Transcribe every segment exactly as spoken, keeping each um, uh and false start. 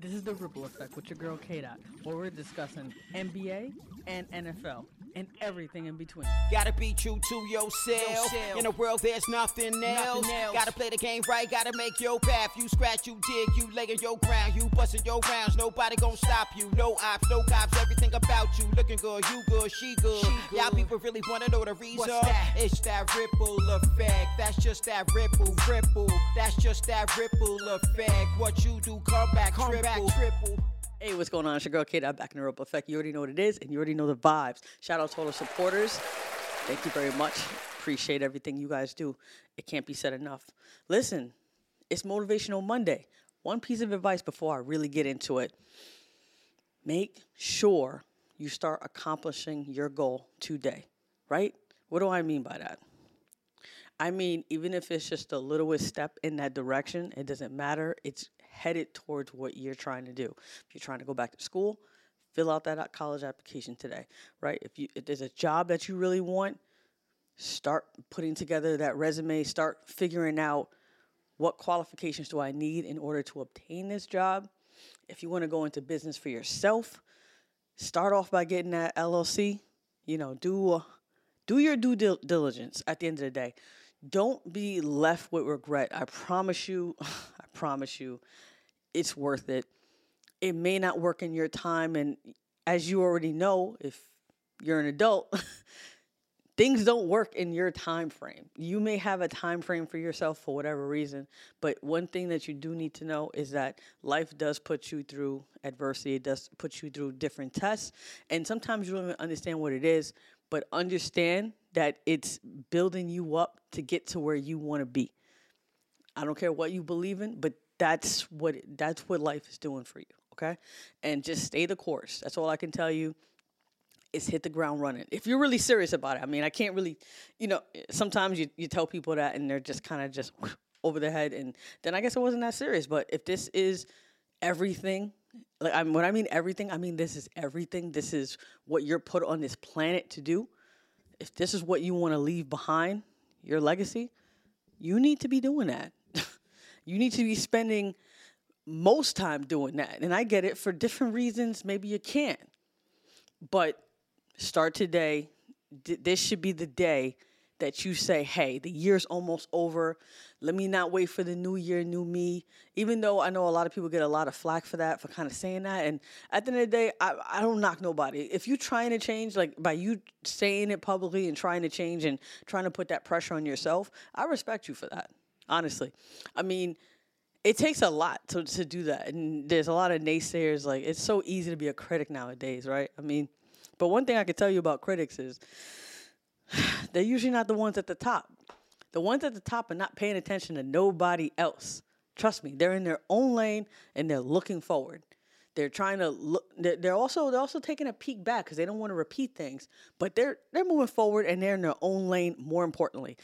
This is the Ripple Effect with your girl K Dot, where we're discussing N B A and N F L and everything in between. Gotta be true to yourself. yourself. In a world, there's nothing else. nothing else. Gotta play the game right, gotta make your path. You scratch, you dig, you laying your ground. You busting your rounds, nobody gon' stop you. No ops, no cops, everything about you. Looking good, you good, she good. She good. Y'all people really wanna know the reason? What's that? It's that ripple effect. That's just that ripple, ripple. That's just that ripple effect. What you do, come back, come triple. back, triple. Hey, what's going on? It's your girl K Dot back in the Ripple Effect. You already know what it is, and you already know the vibes. Shout out to all the supporters. Thank you very much. Appreciate everything you guys do. It can't be said enough. Listen, it's Motivational Monday. One piece of advice before I really get into it. Make sure you start accomplishing your goal today, right? What do I mean by that? I mean, even if it's just the littlest step in that direction, it doesn't matter. It's headed towards what you're trying to do. If you're trying to go back to school, fill out that college application today, right? If you if there's a job that you really want, start putting together that resume, start figuring out what qualifications do I need in order to obtain this job. If you want to go into business for yourself, start off by getting that L L C. You know, do do your due dil- diligence at the end of the day. Don't be left with regret. I promise you, I promise you, it's worth it. It may not work in your time, and as you already know, if you're an adult, things don't work in your time frame. You may have a time frame for yourself for whatever reason, but one thing that you do need to know is that life does put you through adversity. It does put you through different tests, and sometimes you don't even understand what it is, but understand that it's building you up to get to where you want to be. I don't care what you believe in, but that's what it, that's what life is doing for you, okay? And just stay the course. That's all I can tell you. Is hit the ground running. If you're really serious about it. I mean, I can't really, you know, sometimes you, you tell people that and they're just kind of just over their head, and then I guess it wasn't that serious. But if this is everything, like I'm, when I mean everything, I mean this is everything. This is what you're put on this planet to do. If this is what you want to leave behind, your legacy, you need to be doing that. You need to be spending most time doing that. And I get it for different reasons. Maybe you can't. But start today. D- this should be the day that you say, hey, the year's almost over. Let me not wait for the new year, new me. Even though I know a lot of people get a lot of flack for that, for kind of saying that. And at the end of the day, I, I don't knock nobody. If you're trying to change, like by you saying it publicly and trying to change and trying to put that pressure on yourself, I respect you for that, honestly. I mean, it takes a lot to, to do that. And there's a lot of naysayers. Like, it's so easy to be a critic nowadays, right? I mean, but one thing I can tell you about critics is they're usually not the ones at the top. The ones at the top are not paying attention to nobody else. Trust me, they're in their own lane and they're looking forward. They're trying to look. They're, they're also they're also taking a peek back because they don't want to repeat things. But they're they're moving forward and they're in their own lane. More importantly,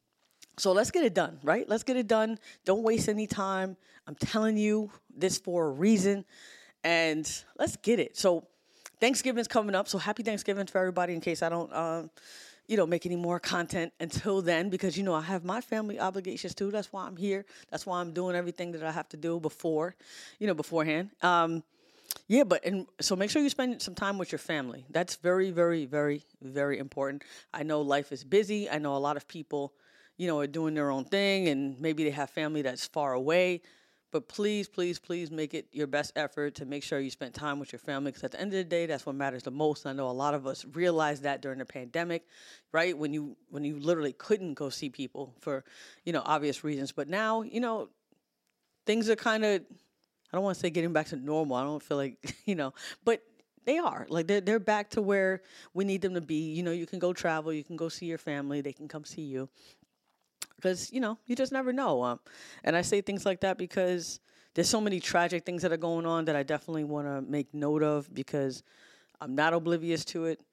so let's get it done, right? Let's get it done. Don't waste any time. I'm telling you this for a reason, and let's get it. So Thanksgiving's coming up, so happy Thanksgiving for everybody. In case I don't. Um, you know, make any more content until then, because, you know, I have my family obligations too. That's why I'm here. That's why I'm doing everything that I have to do before, you know, beforehand. Um, yeah, but, and so make sure you spend some time with your family. That's very, very, very, very important. I know life is busy. I know a lot of people, you know, are doing their own thing and maybe they have family that's far away. But please, please, please make it your best effort to make sure you spend time with your family, because at the end of the day, that's what matters the most. I know a lot of us realized that during the pandemic, right? When you when you literally couldn't go see people for, you know, obvious reasons. But now, you know, things are kind of, I don't want to say getting back to normal. I don't feel like, you know, but they are. Like, they're, they're back to where we need them to be. You know, you can go travel. You can go see your family. They can come see you. Because, you know, you just never know. Um, and I say things like that because there's so many tragic things that are going on that I definitely want to make note of, because I'm not oblivious to it.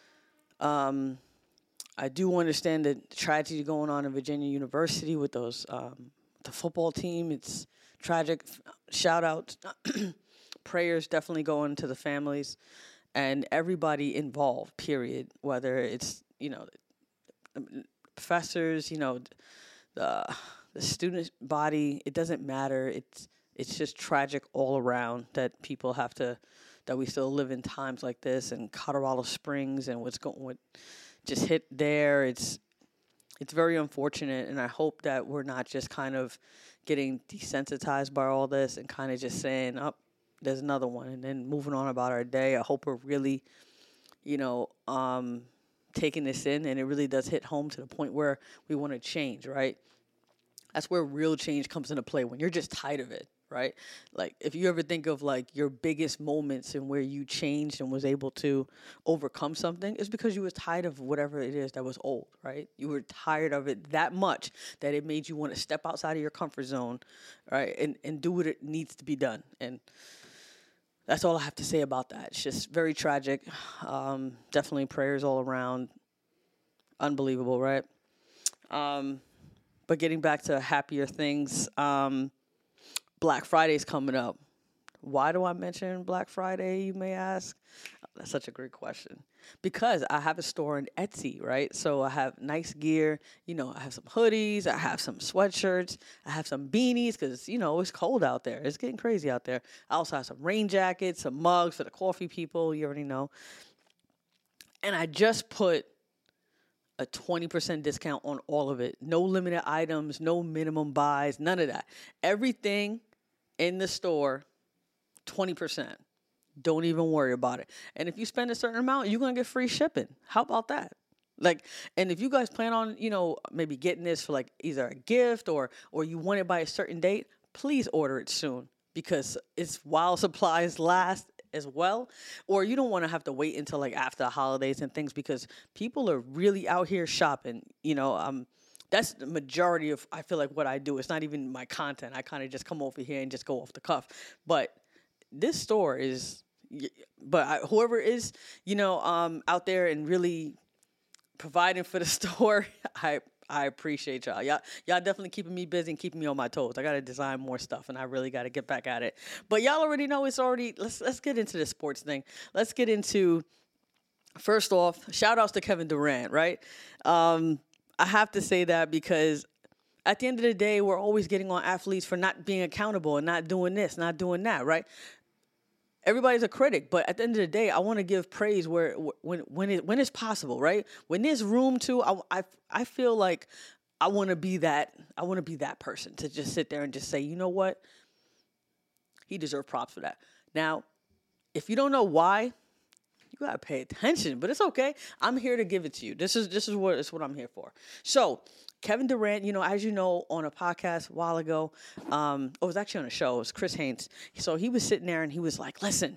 Um, I do understand the tragedy going on in Virginia University with those um, the football team. It's tragic. Shout out, prayers definitely going to the families and everybody involved, period. Whether it's, you know, professors, you know, the the student body, it doesn't matter. It's it's just tragic all around that people have to, that we still live in times like this, and Colorado Springs and what's going, what just hit there. It's, it's very unfortunate, and I hope that we're not just kind of getting desensitized by all this and kind of just saying, oh, there's another one, and then moving on about our day. I hope we're really, you know, um, taking this in, and it really does hit home to the point where we want to change, right? That's where real change comes into play, when you're just tired of it, right? Like, if you ever think of, like, your biggest moments and where you changed and was able to overcome something, it's because you were tired of whatever it is that was old, right? You were tired of it that much that it made you want to step outside of your comfort zone, right, and, and do what it needs to be done. And that's all I have to say about that. It's just very tragic. Um, definitely prayers all around. Unbelievable, right? Um, but getting back to happier things, um, Black Friday's coming up. Why do I mention Black Friday, you may ask? That's such a great question. Because I have a store on Etsy, right? So I have nice gear. You know, I have some hoodies. I have some sweatshirts. I have some beanies because, you know, it's cold out there. It's getting crazy out there. I also have some rain jackets, some mugs for the coffee people. You already know. And I just put a twenty percent discount on all of it. No limited items, no minimum buys, none of that. Everything in the store, twenty percent. Don't even worry about it. And if you spend a certain amount, you're going to get free shipping. How about that? Like, and if you guys plan on, you know, maybe getting this for like either a gift or or you want it by a certain date, please order it soon, because it's while supplies last as well. Or you don't want to have to wait until like after the holidays and things, because people are really out here shopping. You know, um, that's the majority of, I feel like, what I do. It's not even my content. I kind of just come over here and just go off the cuff. But this store is, but I, whoever is, you know, um, out there and really providing for the store, I I appreciate y'all. Y'all, y'all definitely keeping me busy and keeping me on my toes. I got to design more stuff, and I really got to get back at it. But y'all already know it's already, let's let's get into the sports thing. Let's get into, first off, shout outs to Kevin Durant, right? Um, I have to say that because at the end of the day, we're always getting on athletes for not being accountable and not doing this, not doing that, right? Everybody's a critic, but at the end of the day, I want to give praise where when when it when it's possible, right? When there's room to, I I, I feel like I want to be that I want to be that person to just sit there and just say, you know what, he deserves props for that. Now, if you don't know why, you gotta pay attention, but it's okay. I'm here to give it to you. This is this is what it's what I'm here for. So, Kevin Durant, you know, as you know, on a podcast a while ago, um, oh, it was actually on a show. It was Chris Haynes. So he was sitting there and he was like, listen,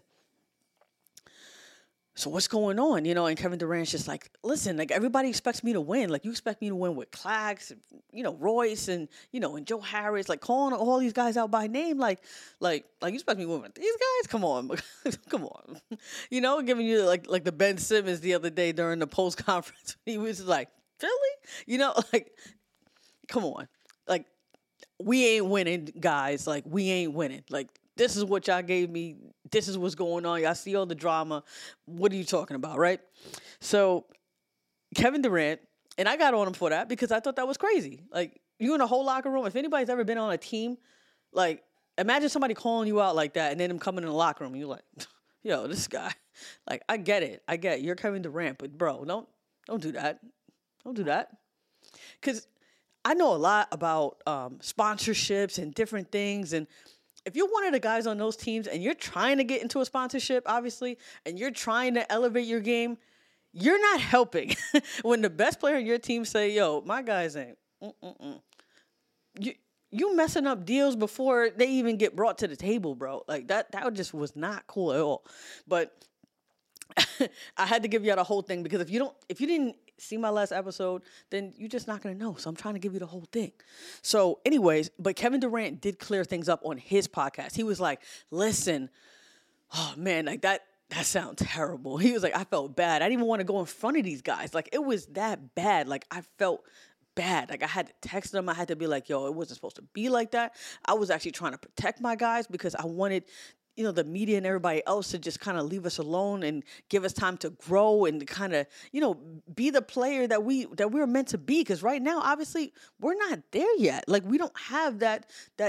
so what's going on? You know, and Kevin Durant's just like, listen, like everybody expects me to win. Like you expect me to win with Clax, you know, Royce and, you know, and Joe Harris, like calling all these guys out by name. Like, like, like you expect me to win with these guys? Come on. Come on. You know, giving you like, like the Ben Simmons the other day during the post conference. He was like, Philly? You know, like, come on. Like, we ain't winning, guys. Like, we ain't winning. Like, this is what y'all gave me. This is what's going on. Y'all see all the drama. What are you talking about, right? So, Kevin Durant, and I got on him for that because I thought that was crazy. Like, you in a whole locker room, if anybody's ever been on a team, like, imagine somebody calling you out like that and then them coming in the locker room and you're like, yo, this guy. Like, I get it. I get it. You're Kevin Durant, but, bro, don't don't do that. Don't do that. Because I know a lot about um, sponsorships and different things. And if you're one of the guys on those teams and you're trying to get into a sponsorship, obviously, and you're trying to elevate your game, you're not helping. When the best player on your team say, yo, my guys ain't, mm-mm-mm. You, you messing up deals before they even get brought to the table, bro. Like, that, that just was not cool at all. But I had to give you the whole thing because if you don't, if you didn't see my last episode, then you're just not going to know. So I'm trying to give you the whole thing. So anyways, but Kevin Durant did clear things up on his podcast. He was like, listen, oh man, like that, that sounds terrible. He was like, I felt bad. I didn't even want to go in front of these guys. Like it was that bad. Like I felt bad. Like I had to text them. I had to be like, yo, it wasn't supposed to be like that. I was actually trying to protect my guys because I wanted, you know, the media and everybody else to just kind of leave us alone and give us time to grow and kind of, you know, be the player that we that we were meant to be. Because right now, obviously, we're not there yet. Like we don't have that that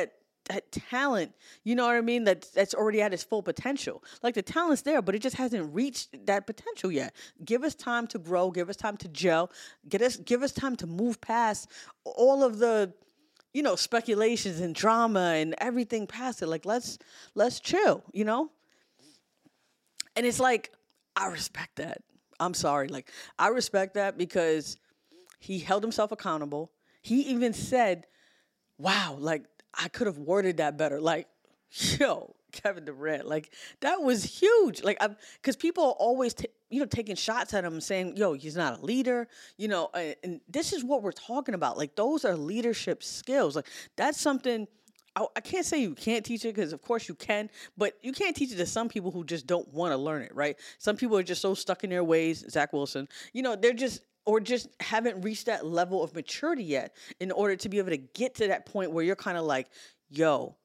that talent, you know what I mean? That that's already at its full potential. Like the talent's there, but it just hasn't reached that potential yet. Give us time to grow. Give us time to gel. Get us, give us time to move past all of the, you know, speculations and drama and everything past it. Like let's let's chill, you know. And it's like I respect that. I'm sorry, like I respect that because he held himself accountable. He even said, "Wow, like." I could have worded that better. Like, yo, Kevin Durant, like that was huge. Like, because people are always, t- you know, taking shots at him, saying, "Yo, he's not a leader." You know, and, and this is what we're talking about. Like, those are leadership skills. Like, that's something. I, I can't say you can't teach it because, of course, you can, but you can't teach it to some people who just don't want to learn it. Right? Some people are just so stuck in their ways. Zach Wilson, you know, they're just. Or just haven't reached that level of maturity yet in order to be able to get to that point where you're kind of like, yo,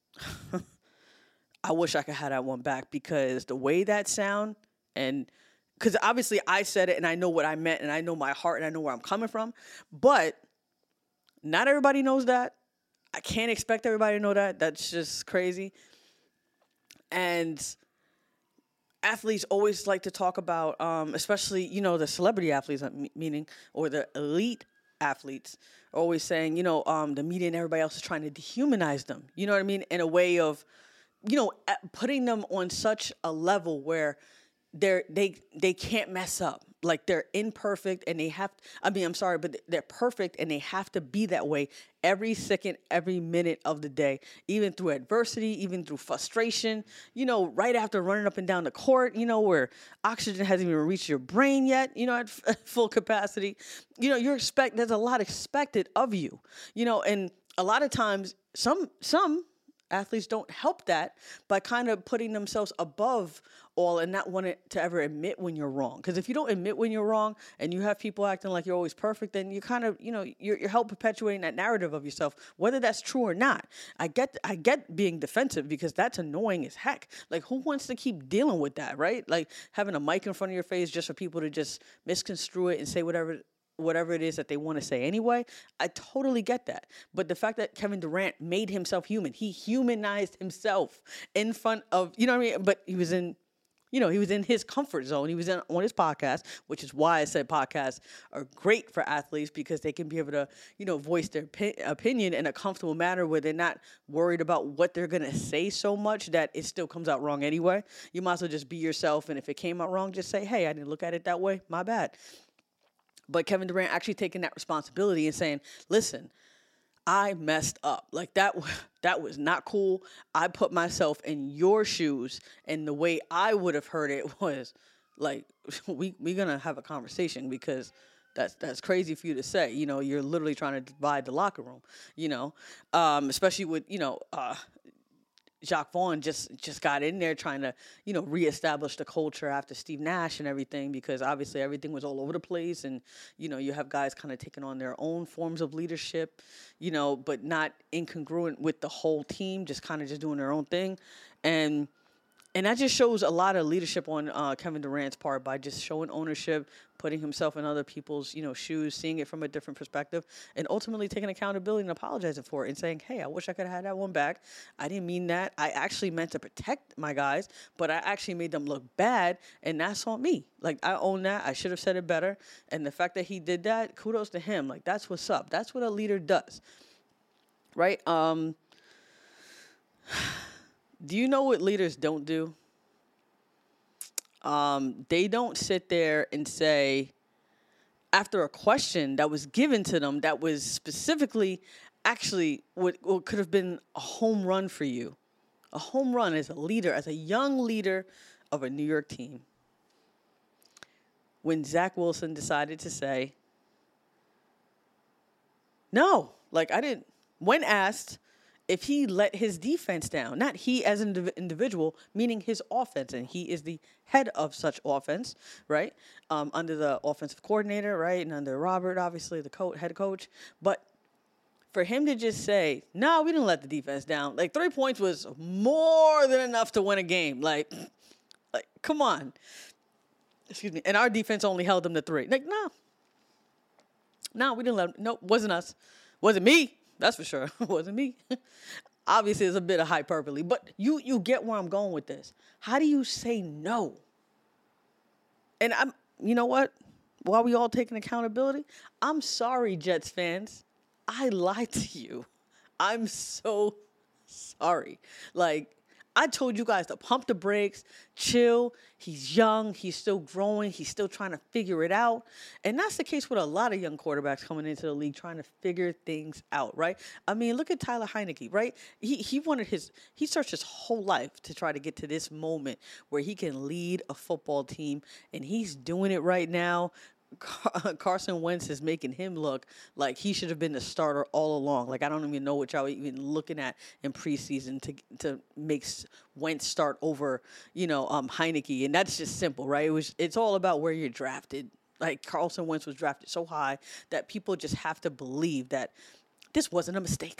I wish I could have that one back because the way that sound and because obviously I said it and I know what I meant and I know my heart and I know where I'm coming from, but not everybody knows that. I can't expect everybody to know that. That's just crazy. And athletes always like to talk about, um, especially, you know, the celebrity athletes, meaning, or the elite athletes, are always saying, you know, um, the media and everybody else is trying to dehumanize them. You know what I mean? In a way of, you know, putting them on such a level where they're they they can't mess up. Like they're imperfect and they have. I mean, I'm sorry, but they're perfect and they have to be that way every second, every minute of the day, even through adversity, even through frustration. You know, right after running up and down the court, you know, where oxygen hasn't even reached your brain yet. You know, at f- full capacity. You know, you're expect. There's a lot expected of you. You know, and a lot of times, some some. athletes don't help that by kind of putting themselves above all and not wanting to ever admit when you're wrong. Because if you don't admit when you're wrong and you have people acting like you're always perfect, then you kind of, you know, you're, you're help perpetuating that narrative of yourself, whether that's true or not. I get I get being defensive because that's annoying as heck. Like, who wants to keep dealing with that, right? Like, having a mic in front of your face just for people to just misconstrue it and say whatever whatever it is that they want to say anyway. I totally get that. But the fact that Kevin Durant made himself human, he humanized himself in front of, you know what I mean? But he was in, you know, he was in his comfort zone. He was in, on his podcast, which is why I said podcasts are great for athletes because they can be able to, you know, voice their pi- opinion in a comfortable manner where they're not worried about what they're going to say so much that it still comes out wrong anyway. You might as well just be yourself. And if it came out wrong, just say, hey, I didn't look at it that way. My bad. But Kevin Durant actually taking that responsibility and saying, listen, I messed up. Like that, that was not cool. I put myself in your shoes, and the way I would have heard it was like, we we gonna have a conversation because that's that's crazy for you to say. You know, you're literally trying to divide the locker room. You know, um, especially with you know. Uh, Jacque Vaughn just just got in there trying to, you know, reestablish the culture after Steve Nash and everything because obviously everything was all over the place and, you know, you have guys kind of taking on their own forms of leadership, you know, but not incongruent with the whole team, just kind of just doing their own thing. And and that just shows a lot of leadership on uh, Kevin Durant's part by just showing ownership, putting himself in other people's, you know, shoes, seeing it from a different perspective, and ultimately taking accountability and apologizing for it and saying, hey, I wish I could have had that one back. I didn't mean that. I actually meant to protect my guys, but I actually made them look bad, and that's on me. Like, I own that. I should have said it better. And the fact that he did that, kudos to him. Like, that's what's up. That's what a leader does, right? Um... Do you know what leaders don't do? Um, they don't sit there and say, after a question that was given to them that was specifically actually what, what could have been a home run for you, a home run as a leader, as a young leader of a New York team. When Zach Wilson decided to say, no, like I didn't, when asked, if he let his defense down, not he as an indiv- individual, meaning his offense, and he is the head of such offense, right, um, under the offensive coordinator, right, and under Robert, obviously, the co- head coach. But for him to just say, no, we didn't let the defense down. Like, three points was more than enough to win a game. Like, like come on. Excuse me. And our defense only held them to three. Like, no. No, we didn't let them. No, wasn't us. Wasn't me. That's for sure. It wasn't me. obviously it's a bit of hyperbole, but you you get where I'm going with this. How do you say no? And I'm, you know what? While we all taking accountability, I'm sorry, Jets fans. I lied to you. I'm so sorry. Like, I told you guys to pump the brakes, chill. He's young. He's still growing. He's still trying to figure it out. And that's the case with a lot of young quarterbacks coming into the league trying to figure things out, right? I mean, look at Tyler Heineke, right? He he wanted his, he searched his whole life to try to get to this moment where he can lead a football team, and he's doing it right now. Carson Wentz is making him look like he should have been the starter all along. Like, I don't even know what y'all even looking at in preseason to to make Wentz start over, you know, um, Heineke. And that's just simple, right? It was. It's all about where you're drafted. Like, Carson Wentz was drafted so high that people just have to believe that this wasn't a mistake.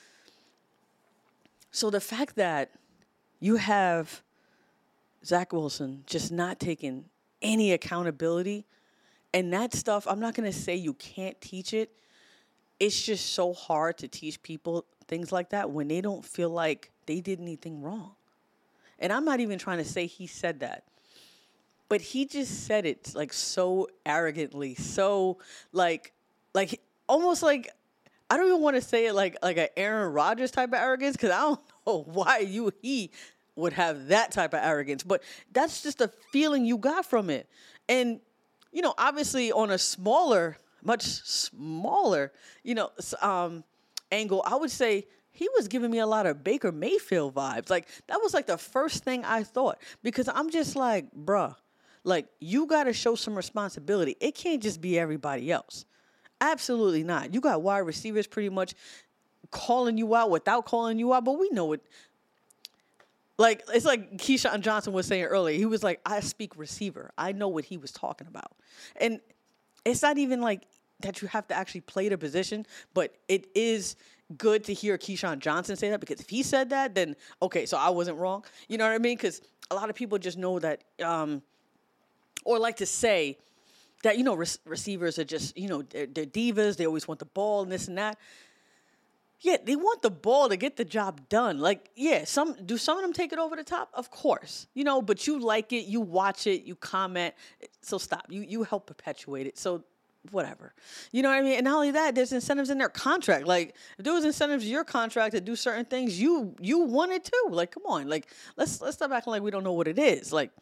So the fact that you have Zach Wilson just not taking any accountability. And that stuff, I'm not going to say you can't teach it. It's just so hard to teach people things like that when they don't feel like they did anything wrong. And I'm not even trying to say he said that. But he just said it like so arrogantly, so like, like almost like, I don't even want to say it like like an Aaron Rodgers type of arrogance, because I don't know why you he would have that type of arrogance. But that's just a feeling you got from it. And you know, obviously on a smaller, much smaller, you know, um, angle, I would say he was giving me a lot of Baker Mayfield vibes. Like, that was like the first thing I thought, because I'm just like, bruh, like, you got to show some responsibility. It can't just be everybody else. Absolutely not. You got wide receivers pretty much calling you out without calling you out, but we know it. Like, it's like Keyshawn Johnson was saying earlier. He was like, I speak receiver. I know what he was talking about. And it's not even like that you have to actually play the position, but it is good to hear Keyshawn Johnson say that, because if he said that, then, okay, so I wasn't wrong. You know what I mean? Because a lot of people just know that, um, or like to say that, you know, re- receivers are just, you know, they're, they're divas. They always want the ball and this and that. Yeah, they want the ball to get the job done. Like, yeah, some do some of them take it over the top? Of course. You know, but you like it, you watch it, you comment. So stop. You you help perpetuate it. So whatever. You know what I mean? And not only that, there's incentives in their contract. Like, if there was incentives in your contract to do certain things, you you want it too. Like, come on. Like, let's let's stop acting like we don't know what it is. Like,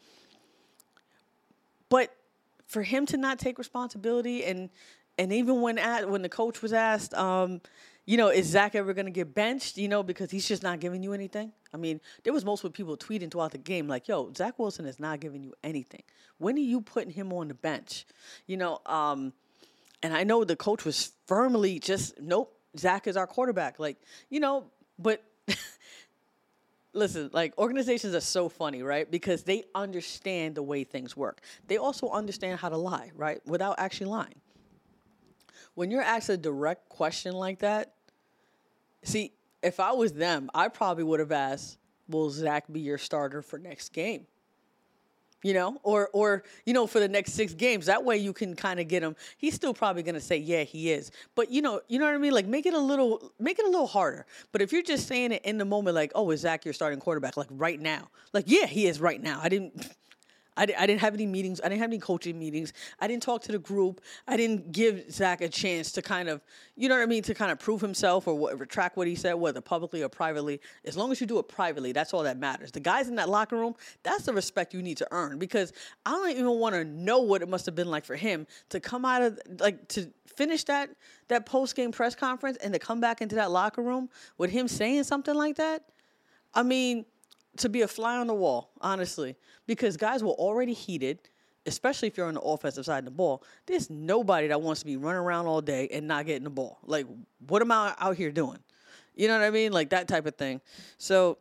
but for him to not take responsibility, and and even when at when the coach was asked, um, you know, is Zach ever going to get benched, you know, because he's just not giving you anything? I mean, there was multiple people tweeting throughout the game like, yo, Zach Wilson is not giving you anything. When are you putting him on the bench? You know, um, and I know the coach was firmly just, nope, Zach is our quarterback. Like, you know, but listen, like, organizations are so funny, right? Because they understand the way things work. They also understand how to lie, right, without actually lying. When you're asked a direct question like that, see, if I was them, I probably would have asked, will Zach be your starter for next game? You know, or, or you know, for the next six games. That way you can kind of get him. He's still probably going to say, yeah, he is. But, you know, you know what I mean? Like, make it a little, make it a little harder. But if you're just saying it in the moment, like, oh, is Zach your starting quarterback? Like, right now. Like, yeah, he is right now. I didn't... I, I didn't have any meetings. I didn't have any coaching meetings. I didn't talk to the group. I didn't give Zach a chance to kind of, you know what I mean, to kind of prove himself or what, retract what he said, whether publicly or privately. As long as you do it privately, that's all that matters. The guys in that locker room, that's the respect you need to earn, because I don't even want to know what it must have been like for him to come out of, like, to finish that, that post-game press conference and to come back into that locker room with him saying something like that. I mean, to be a fly on the wall, honestly, because guys were already heated, especially if you're on the offensive side of the ball. There's nobody that wants to be running around all day and not getting the ball. Like, what am I out here doing? You know what I mean? Like, that type of thing. So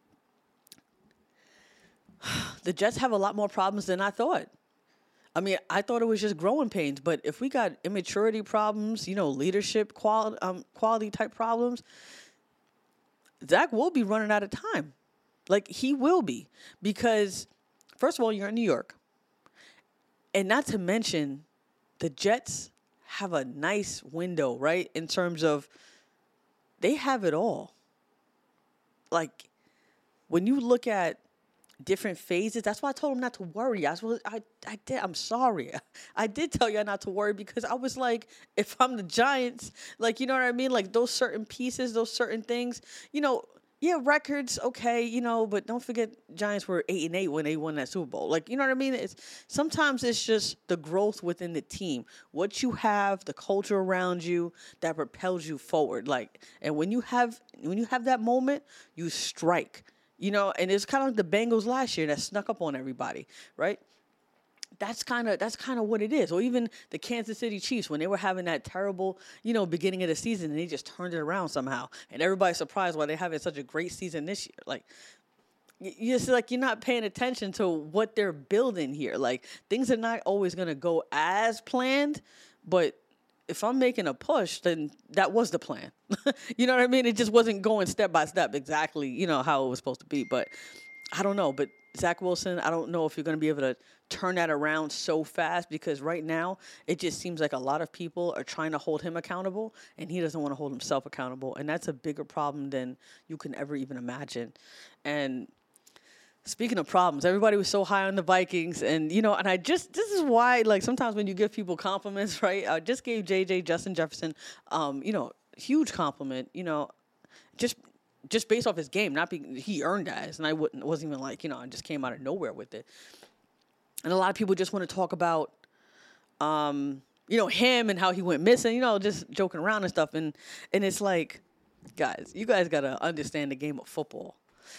the Jets have a lot more problems than I thought. I mean, I thought it was just growing pains, but if we got immaturity problems, you know, leadership quality, um, quality type problems, Zach will be running out of time. Like, he will be, because, first of all, you're in New York. And not to mention, the Jets have a nice window, right, in terms of they have it all. like, when you look at different phases, that's why I told him not to worry. I was, I, I did. I'm sorry. I did tell you not to worry because I was like, if I'm the Giants, like, you know what I mean? Like those certain pieces, those certain things, you know, yeah, records, okay, you know, but don't forget Giants were eight and eight when they won that Super Bowl. Like, you know what I mean? It's sometimes it's just the growth within the team, what you have, the culture around you that propels you forward. Like, and when you have when you have that moment, you strike. You know, and it's kind of like the Bengals last year that snuck up on everybody, right? That's kind of that's kind of what it is. Or even the Kansas City Chiefs when they were having that terrible, you know, beginning of the season and they just turned it around somehow. And everybody's surprised why they're having such a great season this year. Like, you just like you're not paying attention to what they're building here. Like, things are not always going to go as planned, but if I'm making a push, then that was the plan. You know what I mean? It just wasn't going step by step exactly, you know, how it was supposed to be. But I don't know. But Zach Wilson, I don't know if you're going to be able to turn that around so fast because right now it just seems like a lot of people are trying to hold him accountable and he doesn't want to hold himself accountable. And that's a bigger problem than you can ever even imagine. And speaking of problems, everybody was so high on the Vikings, and, you know, and I just, this is why, like, sometimes when you give people compliments, right, I just gave J J, Justin Jefferson, um, you know, huge compliment, you know, just just based off his game, not be, he earned that, and I wouldn't, wasn't even like, you know, I just came out of nowhere with it. And a lot of people just want to talk about, um, you know, him and how he went missing, you know, just joking around and stuff, and, and it's like, guys, you guys got to understand the game of football.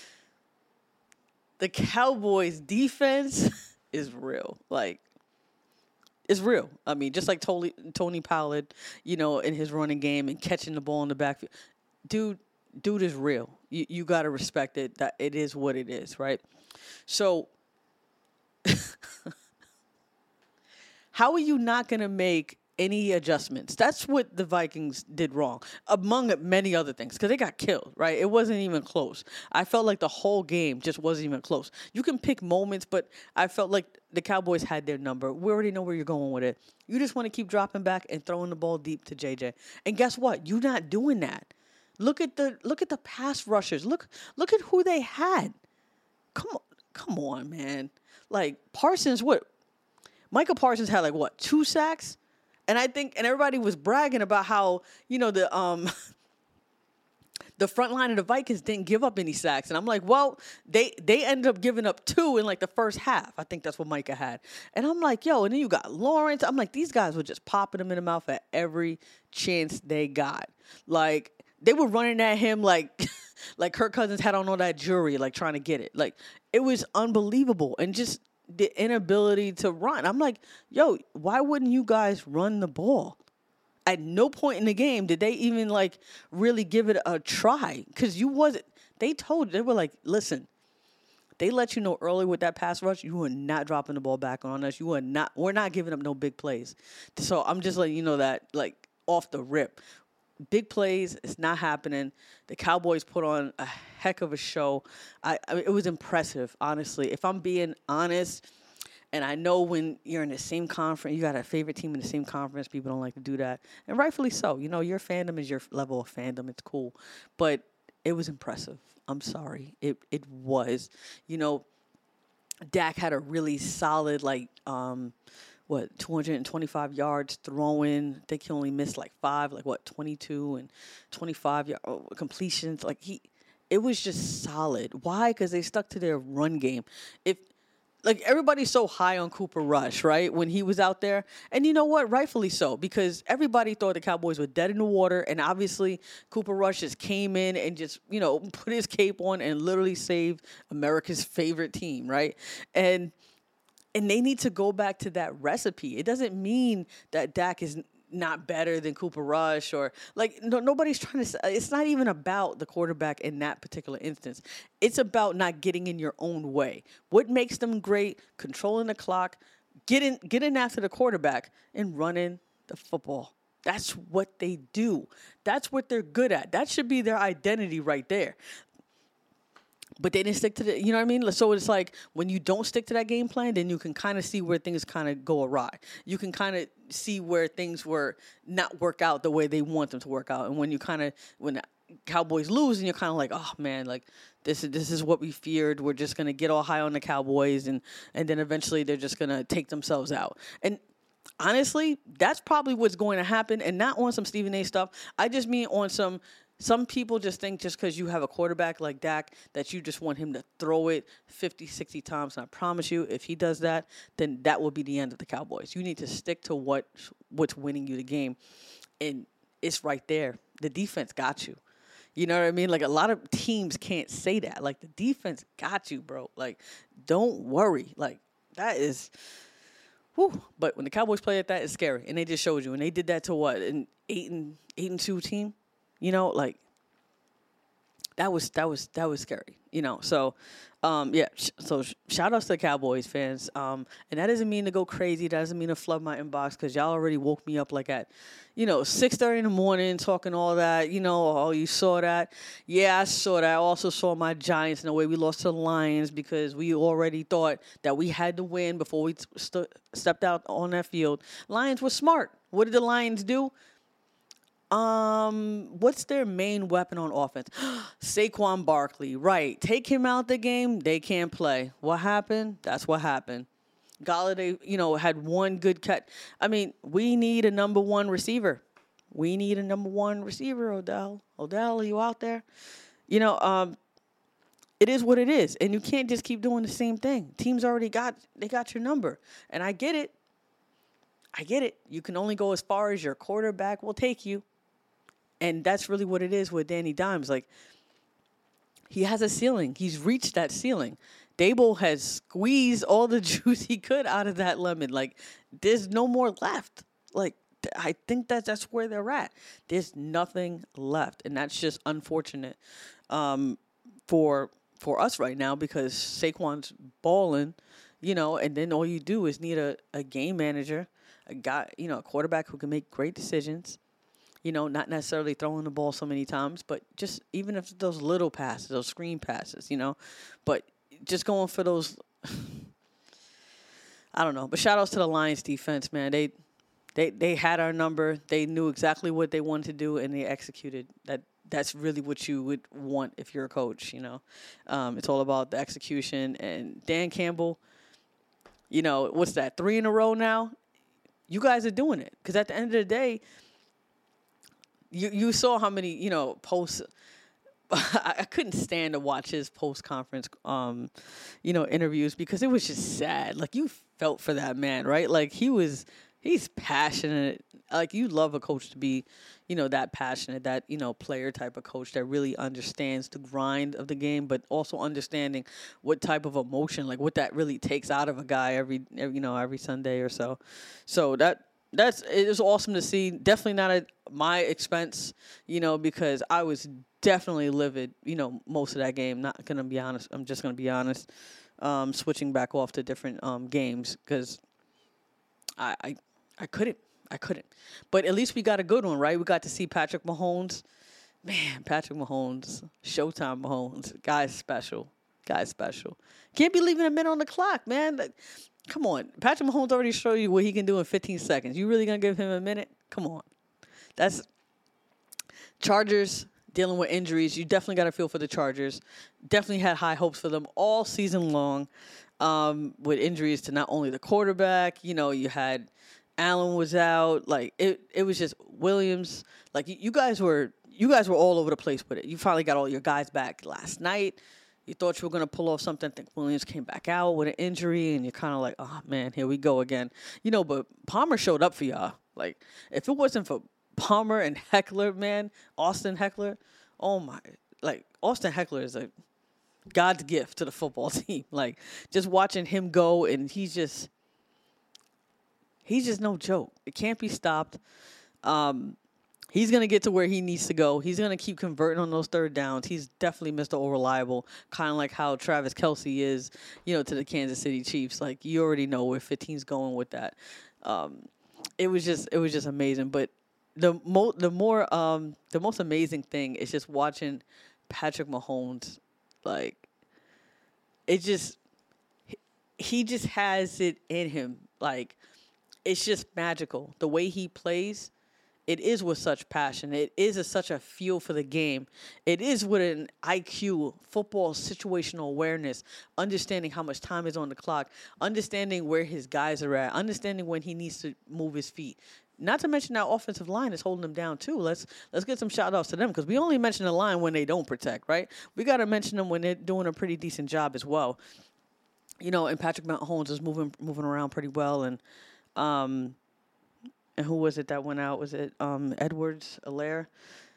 The Cowboys' defense is real. Like, it's real. I mean, just like Tony, Tony Pollard, you know, in his running game and catching the ball in the backfield. Dude, dude is real. You you got to respect it. That it is what it is, right? So, how are you not going to make any adjustments? That's what the Vikings did wrong, among many other things, because they got killed, right? It wasn't even close. I felt like the whole game just wasn't even close. You can pick moments, but I felt like the Cowboys had their number. We already know where you're going with it. You just want to keep dropping back and throwing the ball deep to J J. And guess what? You're not doing that. Look at the look at the pass rushers. Look look at who they had. Come on, come on, man. Like Parsons, what? Michael Parsons had like what, two sacks? And I think, and everybody was bragging about how, you know, the um, the front line of the Vikings didn't give up any sacks. And I'm like, well, they they ended up giving up two in like the first half. I think that's what Micah had. And I'm like, yo, and then you got Lawrence. I'm like, these guys were just popping them in the mouth at every chance they got. Like, they were running at him like, like Kirk Cousins had on all that jewelry, like trying to get it. Like, it was unbelievable. And just the inability to run. I'm like, yo, why wouldn't you guys run the ball? At no point in the game did they even, like, really give it a try. Because you wasn't, they told, they were like, listen, they let you know early with that pass rush, you are not dropping the ball back on us. You are not, we're not giving up no big plays. So I'm just letting you know that, like, off the rip. Big plays, it's not happening. The Cowboys put on a heck of a show. I, I it was impressive, honestly. If I'm being honest, and I know when you're in the same conference, you got a favorite team in the same conference, people don't like to do that. And rightfully so. You know, your fandom is your level of fandom. It's cool. But it was impressive. I'm sorry. It it was. You know, Dak had a really solid, like, um, what, two hundred twenty-five yards throwing. I think he only missed like five, like what, twenty-two and twenty-five yard completions. Like he, it was just solid. Why? Because they stuck to their run game. If, like, everybody's so high on Cooper Rush, right, when he was out there. And you know what? Rightfully so, because everybody thought the Cowboys were dead in the water. And obviously Cooper Rush just came in and just, you know, put his cape on and literally saved America's favorite team, right? And And they need to go back to that recipe. It doesn't mean that Dak is not better than Cooper Rush or, like, no, nobody's trying to say. It's not even about the quarterback in that particular instance. It's about not getting in your own way. What makes them great? Controlling the clock, getting, getting after the quarterback, and running the football. That's what they do. That's what they're good at. That should be their identity right there. But they didn't stick to the, you know what I mean? So it's like when you don't stick to that game plan, then you can kind of see where things kind of go awry. You can kind of see where things were not work out the way they want them to work out. And when you kind of, when Cowboys lose, and you're kind of like, oh man, like this is this is what we feared. We're just gonna get all high on the Cowboys, and and then eventually they're just gonna take themselves out. And honestly, that's probably what's going to happen, and not on some Stephen A. stuff. I just mean on some. Some people just think just because you have a quarterback like Dak that you just want him to throw it fifty, sixty times. And I promise you, if he does that, then that will be the end of the Cowboys. You need to stick to what what's winning you the game, and it's right there. The defense got you. You know what I mean? Like, a lot of teams can't say that. Like, the defense got you, bro. Like, don't worry. Like, that is, whew. But when the Cowboys play like that, it's scary. And they just showed you. And they did that to what? An eight and eight and two team? You know, like, that was that was that was scary. You know, so um, yeah. Sh- so sh- shout outs to the Cowboys fans. Um, and that doesn't mean to go crazy. That doesn't mean to flood my inbox because y'all already woke me up like at, you know, six thirty in the morning talking all that. You know, oh, you saw that? Yeah, I saw that. I also saw my Giants in the way we lost to the Lions because we already thought that we had to win before we st- stepped out on that field. Lions were smart. What did the Lions do? Um, what's their main weapon on offense? Saquon Barkley, right. Take him out the game, they can't play. What happened? That's what happened. Golladay, you know, had one good cut. I mean, we need a number one receiver. We need a number one receiver, Odell. Odell, are you out there? You know, um, it is what it is. And you can't just keep doing the same thing. Teams already got, they got your number. And I get it. I get it. You can only go as far as your quarterback will take you. And that's really what it is with Danny Dimes. Like, he has a ceiling. He's reached that ceiling. Dable has squeezed all the juice he could out of that lemon. Like, there's no more left. Like, I think that that's where they're at. There's nothing left. And that's just unfortunate um, for for us right now because Saquon's balling, you know, and then all you do is need a, a game manager, a guy, you know, a quarterback who can make great decisions. You know, not necessarily throwing the ball so many times, but just even if those little passes, those screen passes, you know, but just going for those, I don't know. But shout outs to the Lions defense, man. They, they, they had our number. They knew exactly what they wanted to do, and they executed. That that's really what you would want if you're a coach. You know, um, it's all about the execution. And Dan Campbell, you know, what's that? Three in a row now. You guys are doing it because at the end of the day. You you saw how many, you know, posts. I, I couldn't stand to watch his post-conference, um, you know, interviews because it was just sad. Like, you felt for that man, right? Like, he was, he's passionate. Like, you love a coach to be, you know, that passionate, that, you know, player type of coach that really understands the grind of the game, but also understanding what type of emotion, like, what that really takes out of a guy every, every you know, every Sunday or so. So that. That's it is awesome to see. Definitely not at my expense, you know, because I was definitely livid, you know, most of that game. Not gonna be honest. I'm just gonna be honest. Um, switching back off to different um, games because I, I I couldn't I couldn't. But at least we got a good one, right? We got to see Patrick Mahomes. Man, Patrick Mahomes, Showtime Mahomes, guy's special. Guy's special. Can't be leaving a minute on the clock, man. Like, come on. Patrick Mahomes already showed you what he can do in fifteen seconds. You really going to give him a minute? Come on. That's Chargers dealing with injuries. You definitely got to feel for the Chargers. Definitely had high hopes for them all season long um, with injuries to not only the quarterback. You know, you had Allen was out. Like, it, it was just Williams. Like, you guys were you guys were all over the place with it. You finally got all your guys back last night. You thought you were going to pull off something. I think Williams came back out with an injury, and you're kind of like, oh, man, here we go again. You know, but Palmer showed up for y'all. Like, if it wasn't for Palmer and Heckler, man, Austin Heckler, oh, my. Like, Austin Heckler is a God's gift to the football team. Like, just watching him go, and he's just, he's just no joke. It can't be stopped. Um He's going to get to where he needs to go. He's going to keep converting on those third downs. He's definitely Mister Reliable, kind of like how Travis Kelce is, you know, to the Kansas City Chiefs. Like, you already know where fifteen's going with that. Um, it was just it was just amazing. But the mo- the more um, the most amazing thing is just watching Patrick Mahomes. Like, it just he just has it in him. Like, it's just magical. The way he plays. it is with such passion. It is a, such a feel for the game. It is with an I Q, football situational awareness, understanding how much time is on the clock, understanding where his guys are at, understanding when he needs to move his feet. Not to mention that offensive line is holding them down too. Let's let's get some shout outs to them because we only mention the line when they don't protect, right? We got to mention them when they're doing a pretty decent job as well. You know, and Patrick Mahomes is moving moving around pretty well, and um. And who was it that went out? Was it um, Edwards, Alaire?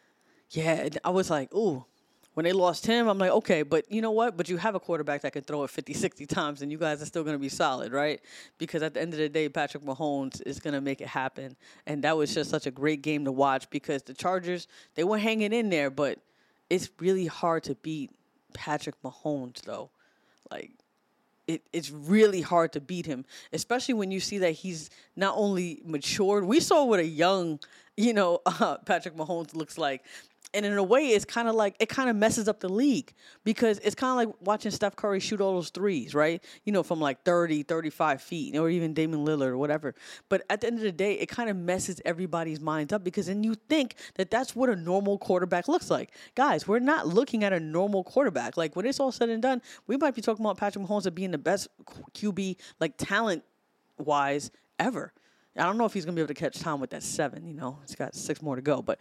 Yeah, I was like, ooh. When they lost him, I'm like, okay, but you know what? But you have a quarterback that can throw it fifty, sixty times, and you guys are still going to be solid, right? Because at the end of the day, Patrick Mahomes is going to make it happen. And that was just such a great game to watch because the Chargers, they were hanging in there, but it's really hard to beat Patrick Mahomes, though. Like, It, it's really hard to beat him, especially when you see that he's not only matured. We saw what a young, you know, uh, Patrick Mahomes looks like. And in a way, it's kind of like, it kind of messes up the league because it's kind of like watching Steph Curry shoot all those threes, right? You know, from like thirty, thirty-five feet, or even Damian Lillard or whatever. But at the end of the day, it kind of messes everybody's minds up because then you think that that's what a normal quarterback looks like. Guys, we're not looking at a normal quarterback. Like when it's all said and done, we might be talking about Patrick Mahomes as being the best Q B, like talent-wise, ever. I don't know if he's going to be able to catch Tom with that seven, you know. He's got six more to go, but...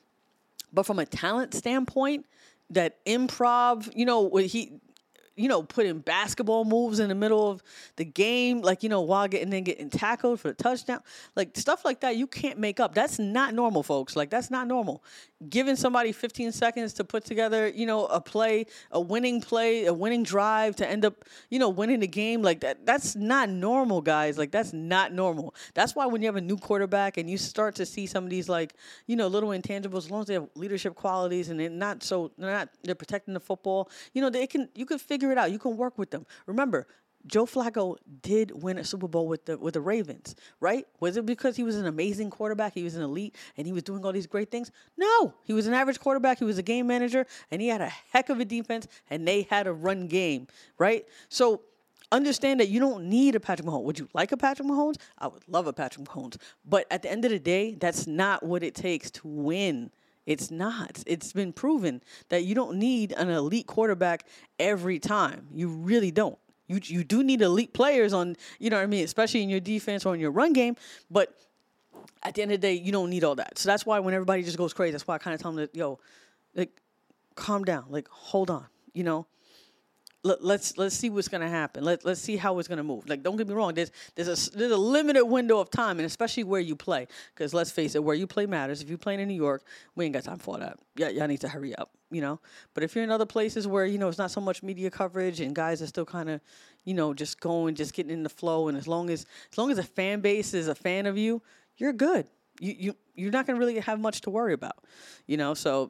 But from a talent standpoint, that improv, you know, what he, you know, putting basketball moves in the middle of the game, like, you know, while getting then getting tackled for the touchdown, like stuff like that, you can't make up. That's not normal, folks. Like, that's not normal. Giving somebody fifteen seconds to put together, you know, a play, a winning play, a winning drive to end up, you know, winning the game, like that, that's not normal, guys. Like, that's not normal. That's why when you have a new quarterback and you start to see some of these, like, you know, little intangibles, as long as they have leadership qualities and they're not so, they're not, they're protecting the football, you know, they can, you can figure it out. You can work with them. Remember, Joe Flacco did win a Super Bowl with the with the Ravens, right? Was it because he was an amazing quarterback, he was an elite, and he was doing all these great things? No. He was an average quarterback, he was a game manager, and he had a heck of a defense, and they had a run game, right? So understand that you don't need a Patrick Mahomes. Would you like a Patrick Mahomes? I would love a Patrick Mahomes. But at the end of the day, that's not what it takes to win. It's not. It's been proven that you don't need an elite quarterback every time. You really don't. You you do need elite players on, you know what I mean, especially in your defense or in your run game. But at the end of the day, you don't need all that. So that's why when everybody just goes crazy, that's why I kind of tell them that, yo, like, calm down. Like, hold on, you know. Let, let's let's see what's gonna happen. Let let's see how it's gonna move. Like, don't get me wrong. There's there's a there's a limited window of time, and especially where you play. Because let's face it, where you play matters. If you're playing in New York, we ain't got time for that. Yeah, y'all need to hurry up. You know. But if you're in other places where you know it's not so much media coverage and guys are still kind of, you know, just going, just getting in the flow, and as long as as long as a fan base is a fan of you, you're good. You you you're not gonna really have much to worry about. You know. So,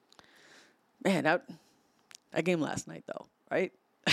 man, that that game last night though, right?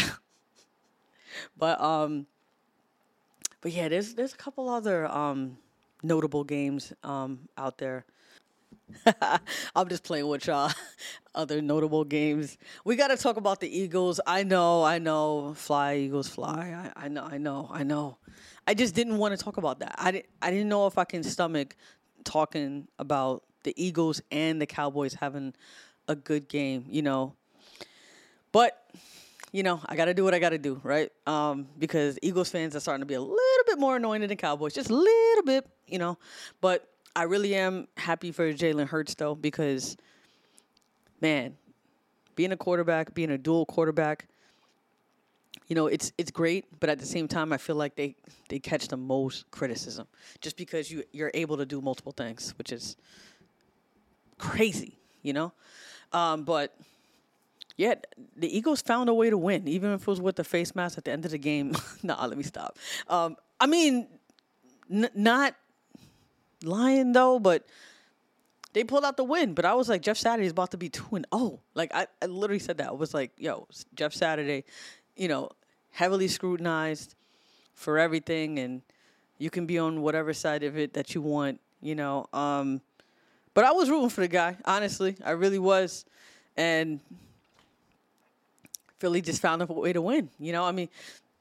But um, but yeah, there's there's a couple other um notable games um out there. I'm just playing with y'all. Other notable games. We got to talk about the Eagles. I know, I know. Fly, Eagles, fly. I, I know, I know, I know. I just didn't want to talk about that. I didn't. I didn't know if I can stomach talking about the Eagles and the Cowboys having a good game. You know, but. You know, I got to do what I got to do, right? Um, because Eagles fans are starting to be a little bit more annoying than the Cowboys, just a little bit, you know. But I really am happy for Jalen Hurts, though, because, man, being a quarterback, being a dual quarterback, you know, it's it's great. But at the same time, I feel like they, they catch the most criticism just because you, you're able to do multiple things, which is crazy, you know. Um, but... Yeah, the Eagles found a way to win, even if it was with the face mask at the end of the game. Nah, let me stop. Um, I mean, n- not lying, though, but they pulled out the win. But I was like, Jeff Saturday is about to be two and oh. Like, I, I literally said that. I was like, yo, Jeff Saturday, you know, heavily scrutinized for everything, and you can be on whatever side of it that you want, you know. Um, but I was rooting for the guy, honestly. I really was. And... Philly just found a way to win. You know, I mean,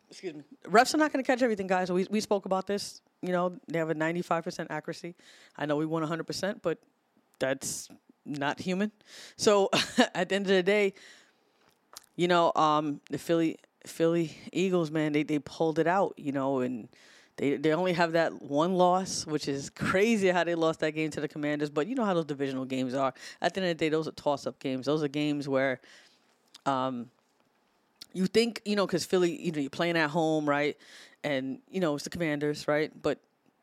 excuse me, refs are not going to catch everything, guys. We we spoke about this. You know, they have a ninety-five percent accuracy. I know we won one hundred percent, but that's not human. So at the end of the day, you know, um, the Philly Philly Eagles, man, they, they pulled it out, you know, and they they only have that one loss, which is crazy how they lost that game to the Commanders. But you know how those divisional games are. At the end of the day, those are toss-up games. Those are games where um, you think, you know, because Philly, you know, you're playing at home, right? And, you know, it's the Commanders, right? But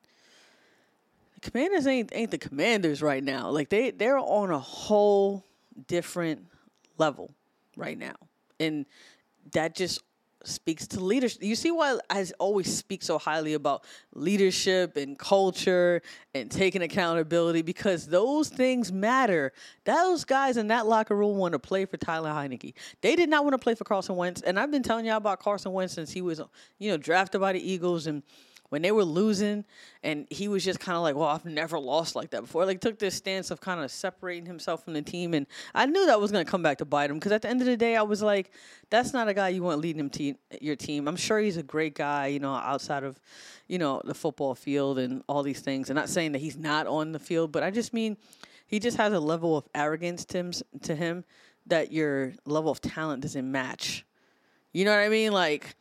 the Commanders ain't ain't the Commanders right now. Like, they, they're on a whole different level right now. And that just speaks to leadership. You see why I always speak so highly about leadership and culture and taking accountability, because those things matter. Those guys in that locker room want to play for Tyler Heineke. They did not want to play for Carson Wentz. And I've been telling y'all about Carson Wentz since he was, you know, drafted by the Eagles, and when they were losing, and he was just kind of like, well, I've never lost like that before. Like, took this stance of kind of separating himself from the team. And I knew that was going to come back to bite him, because at the end of the day, I was like, that's not a guy you want leading him to your team. I'm sure he's a great guy, you know, outside of, you know, the football field and all these things. And not saying that he's not on the field, but I just mean he just has a level of arrogance to him, to him that your level of talent doesn't match. You know what I mean? Like,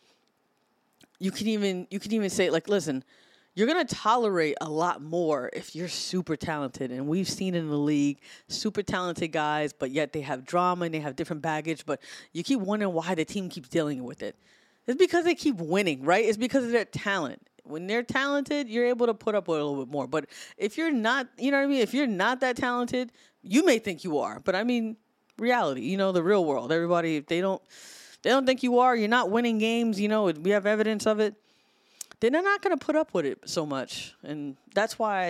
You can even you can even say, like, listen, you're going to tolerate a lot more if you're super talented. And we've seen in the league super talented guys, but yet they have drama and they have different baggage. But you keep wondering why the team keeps dealing with it. It's because they keep winning, right? It's because of their talent. When they're talented, you're able to put up with a little bit more. But if you're not, you know what I mean? If you're not that talented, you may think you are. But, I mean, reality, you know, the real world. Everybody, if they don't... They don't think you are. You're not winning games. You know, we have evidence of it. Then they're not going to put up with it so much. And that's why I,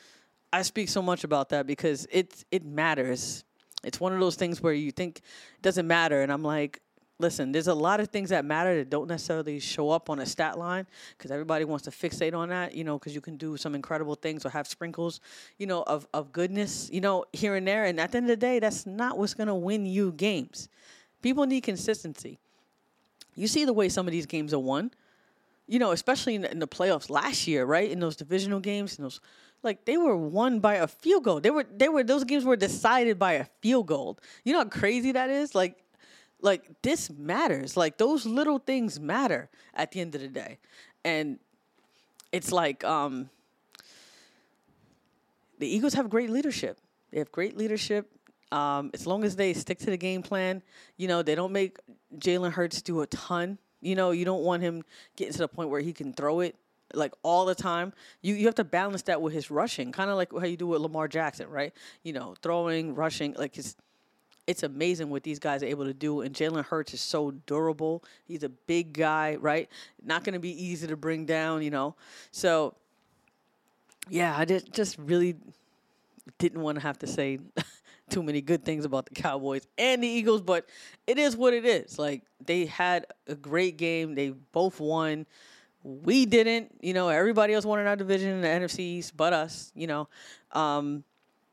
I speak so much about that, because it, it matters. It's one of those things where you think it doesn't matter. And I'm like, listen, there's a lot of things that matter that don't necessarily show up on a stat line, because everybody wants to fixate on that, you know, because you can do some incredible things or have sprinkles, you know, of, of goodness, you know, here and there. And at the end of the day, that's not what's going to win you games. People need consistency. You see the way some of these games are won, you know, especially in the, in the playoffs last year, right? In those divisional games, and those, like, they were won by a field goal. They were, they were, those games were decided by a field goal. You know how crazy that is? Like, like this matters. Like, those little things matter at the end of the day. And it's like, um, the Eagles have great leadership. They have great leadership. Um, as long as they stick to the game plan, you know, they don't make Jalen Hurts do a ton. You know, you don't want him getting to the point where he can throw it, like, all the time. You you have to balance that with his rushing, kind of like how you do with Lamar Jackson, right? You know, throwing, rushing, like, it's, it's amazing what these guys are able to do. And Jalen Hurts is so durable. He's a big guy, right? Not going to be easy to bring down, you know. So, yeah, I just, just really didn't want to have to say too many good things about the Cowboys and the Eagles, but it is what it is. Like, they had a great game. They both won. We didn't. You know, everybody else won in our division in the N F C East but us, you know. Um,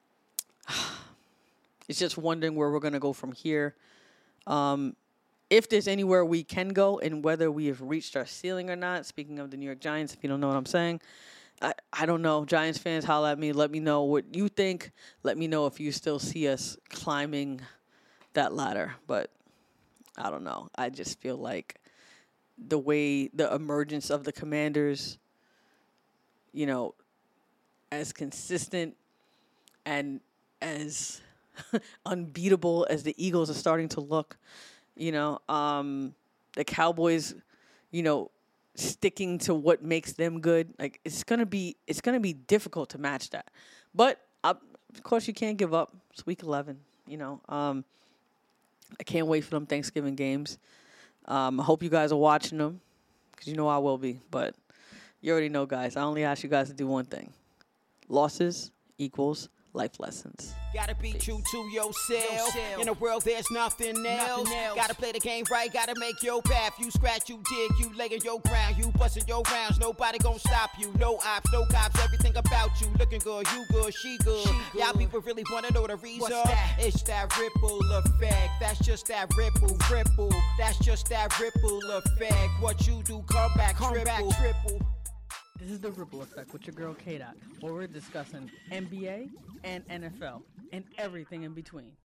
it's just wondering where we're going to go from here. Um, if there's anywhere we can go and whether we have reached our ceiling or not. Speaking of the New York Giants, if you don't know what I'm saying. I, I don't know. Giants fans, holla at me. Let me know what you think. Let me know if you still see us climbing that ladder. But I don't know. I just feel like the way the emergence of the Commanders, you know, as consistent and as unbeatable as the Eagles are starting to look, you know, um, the Cowboys, you know, sticking to what makes them good, like, it's gonna be it's gonna be difficult to match that. But uh, of course, you can't give up. It's week eleven, you know. Um, I can't wait for them Thanksgiving games. Um, I hope you guys are watching them, because you know I will be. But you already know, guys. I only ask you guys to do one thing: losses equals life lessons. Gotta be Peace. True to yourself. yourself. In a world, there's nothing else. nothing else. Gotta play the game right, gotta make your path. You scratch, you dig, you laying your ground. You busting your rounds, nobody gon' stop you. No ops, no cops, everything about you. Looking good, you good, she good. She good. Y'all people really wanna know the reason? That? It's that ripple effect. That's just that ripple, ripple. That's just that ripple effect. What you do, come back, come triple. back, triple. This is The Ripple Effect with your girl K-Dot, where we're discussing N B A and N F L and everything in between.